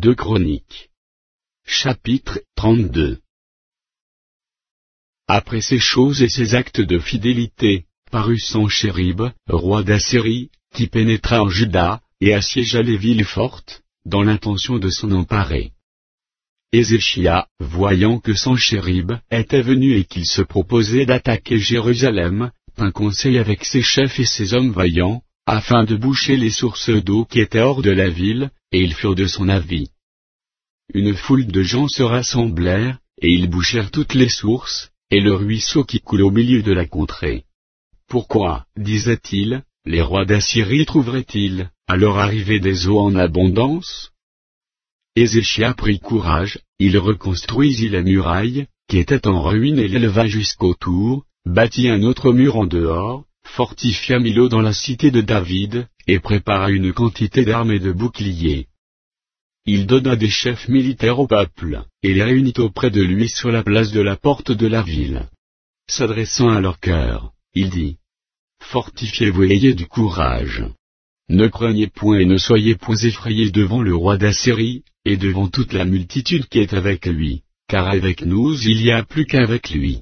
2 Chroniques. Chapitre 32. Après ces choses et ces actes de fidélité, parut Sanchérib, roi d'Assyrie, qui pénétra en Juda, et assiégea les villes fortes, dans l'intention de s'en emparer. Ézéchia, voyant que Sanchérib était venu et qu'il se proposait d'attaquer Jérusalem, tint conseil avec ses chefs et ses hommes vaillants, afin de boucher les sources d'eau qui étaient hors de la ville, et ils furent de son avis. Une foule de gens se rassemblèrent, et ils bouchèrent toutes les sources, et le ruisseau qui coule au milieu de la contrée. Pourquoi, disait-il, les rois d'Assyrie trouveraient-ils, à leur arrivée des eaux en abondance? Ézéchia prit courage, il reconstruisit la muraille, qui était en ruine et l'éleva jusqu'au tour, bâtit un autre mur en dehors, fortifia Milo dans la cité de David, et prépara une quantité d'armes et de boucliers. Il donna des chefs militaires au peuple, et les réunit auprès de lui sur la place de la porte de la ville. S'adressant à leur cœur, il dit: Fortifiez-vous et ayez du courage. Ne craignez point et ne soyez point effrayés devant le roi d'Assyrie, et devant toute la multitude qui est avec lui, car avec nous il y a plus qu'avec lui.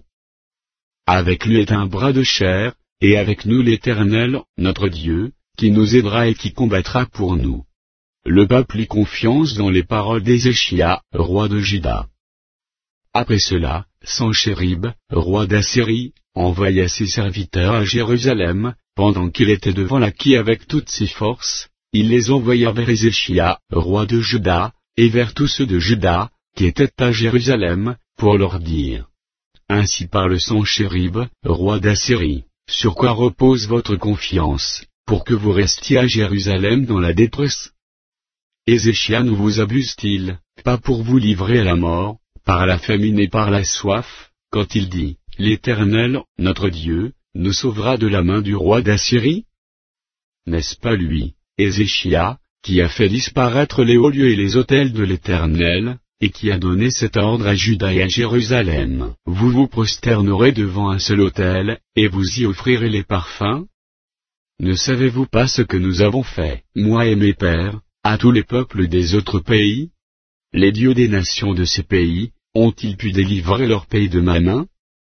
Avec lui est un bras de chair, et avec nous l'Éternel, notre Dieu, qui nous aidera et qui combattra pour nous. Le peuple eut confiance dans les paroles d'Ézéchia, roi de Juda. Après cela, Sanchérib, roi d'Assyrie, envoya ses serviteurs à Jérusalem, pendant qu'il était devant Lachi avec toutes ses forces, il les envoya vers Ézéchia, roi de Juda, et vers tous ceux de Juda, qui étaient à Jérusalem, pour leur dire: Ainsi parle Sanchérib, roi d'Assyrie, sur quoi repose votre confiance, pour que vous restiez à Jérusalem dans la détresse? Ézéchia ne vous abuse-t-il, pas pour vous livrer à la mort, par la famine et par la soif, quand il dit: L'Éternel, notre Dieu, nous sauvera de la main du roi d'Assyrie? N'est-ce pas lui, Ézéchia, qui a fait disparaître les hauts lieux et les autels de l'Éternel, et qui a donné cet ordre à Juda et à Jérusalem: Vous vous prosternerez devant un seul autel, et vous y offrirez les parfums? Ne savez-vous pas ce que nous avons fait, moi et mes pères, à tous les peuples des autres pays? Les dieux des nations de ces pays, ont-ils pu délivrer leur pays de ma main?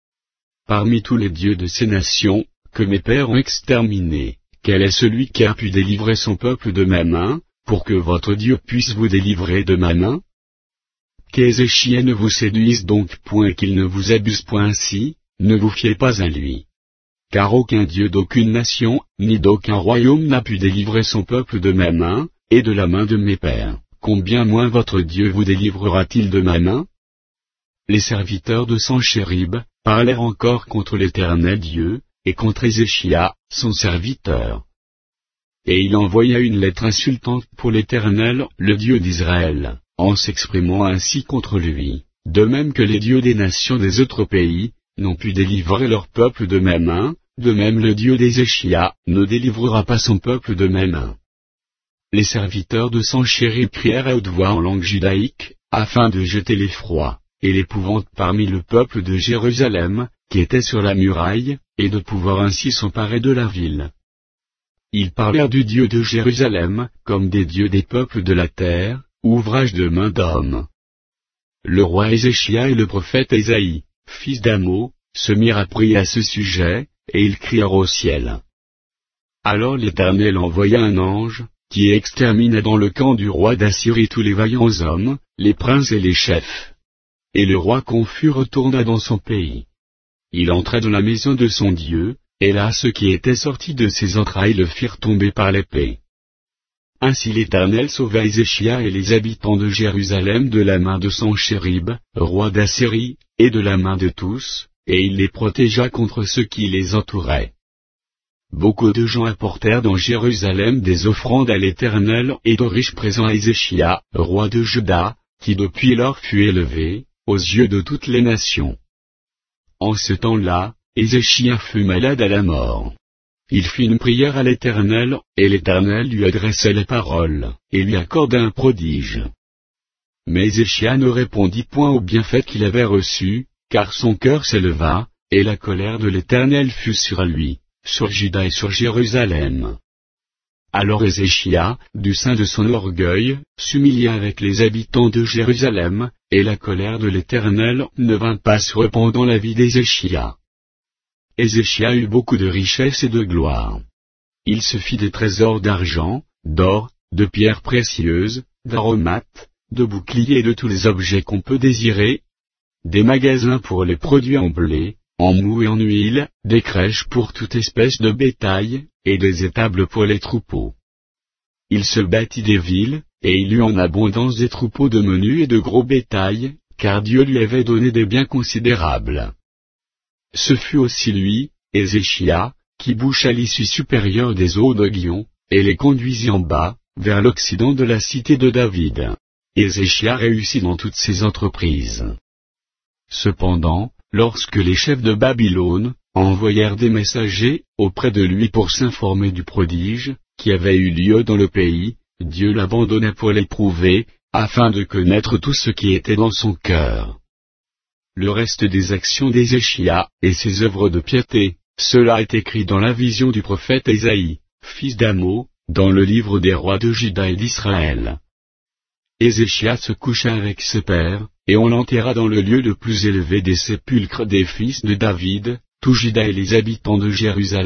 Parmi tous les dieux de ces nations, que mes pères ont exterminés, quel est celui qui a pu délivrer son peuple de ma main, pour que votre Dieu puisse vous délivrer de ma main? Qu'Ézéchia ne vous séduise donc point et qu'il ne vous abuse point ainsi, ne vous fiez pas à lui. Car aucun Dieu d'aucune nation, ni d'aucun royaume n'a pu délivrer son peuple de ma main, et de la main de mes pères. Combien moins votre Dieu vous délivrera-t-il de ma main? Les serviteurs de Sanchérib parlèrent encore contre l'Éternel Dieu, et contre Ézéchia, son serviteur. Et il envoya une lettre insultante pour l'Éternel, le Dieu d'Israël, en s'exprimant ainsi contre lui, de même que les dieux des nations des autres pays n'ont pu délivrer leur peuple de ma main, de même le Dieu d'Ézéchia ne délivrera pas son peuple de ma main. Les serviteurs de Sanchérib crièrent à haute voix en langue judaïque, afin de jeter l'effroi et l'épouvante parmi le peuple de Jérusalem, qui était sur la muraille, et de pouvoir ainsi s'emparer de la ville. Ils parlèrent du Dieu de Jérusalem, comme des dieux des peuples de la terre, ouvrage de main d'homme. Le roi Ézéchia et le prophète Ésaïe, fils d'Amo, se mirent à prier à ce sujet, et ils crièrent au ciel. Alors l'Éternel envoya un ange, qui extermina dans le camp du roi d'Assyrie tous les vaillants hommes, les princes et les chefs. Et le roi confus retourna dans son pays. Il entra dans la maison de son Dieu, et là ceux qui étaient sortis de ses entrailles le firent tomber par l'épée. Ainsi l'Éternel sauva Ézéchia et les habitants de Jérusalem de la main de Sanchérib, roi d'Assyrie, et de la main de tous, et il les protégea contre ceux qui les entouraient. Beaucoup de gens apportèrent dans Jérusalem des offrandes à l'Éternel et de riches présents à Ézéchia, roi de Juda, qui depuis lors fut élevé, aux yeux de toutes les nations. En ce temps-là, Ézéchia fut malade à la mort. Il fit une prière à l'Éternel, et l'Éternel lui adressa les paroles, et lui accorda un prodige. Mais Ézéchia ne répondit point au bienfait qu'il avait reçu, car son cœur s'éleva, et la colère de l'Éternel fut sur lui, sur Juda et sur Jérusalem. Alors Ézéchias, du sein de son orgueil, s'humilia avec les habitants de Jérusalem, et la colère de l'Éternel ne vint pas se répandre dans la vie d'Ézéchias. Ézéchias eut beaucoup de richesses et de gloire. Il se fit des trésors d'argent, d'or, de pierres précieuses, d'aromates, de boucliers et de tous les objets qu'on peut désirer, des magasins pour les produits en blé, en mou et en huile, des crèches pour toute espèce de bétail, et des étables pour les troupeaux. Il se bâtit des villes, et il eut en abondance des troupeaux de menu et de gros bétail, car Dieu lui avait donné des biens considérables. Ce fut aussi lui, Ézéchias, qui boucha l'issue supérieure des eaux de Guion, et les conduisit en bas, vers l'occident de la cité de David. Ézéchias réussit dans toutes ses entreprises. Cependant, lorsque les chefs de Babylone envoyèrent des messagers auprès de lui pour s'informer du prodige qui avait eu lieu dans le pays, Dieu l'abandonna pour l'éprouver, afin de connaître tout ce qui était dans son cœur. Le reste des actions d'Ézéchias, et ses œuvres de piété, cela est écrit dans la vision du prophète Ésaïe, fils d'Amo, dans le livre des rois de Juda et d'Israël. Ézéchias se coucha avec ses pères, et on l'enterra dans le lieu le plus élevé des sépulcres des fils de David, tout Juda et les habitants de Jérusalem.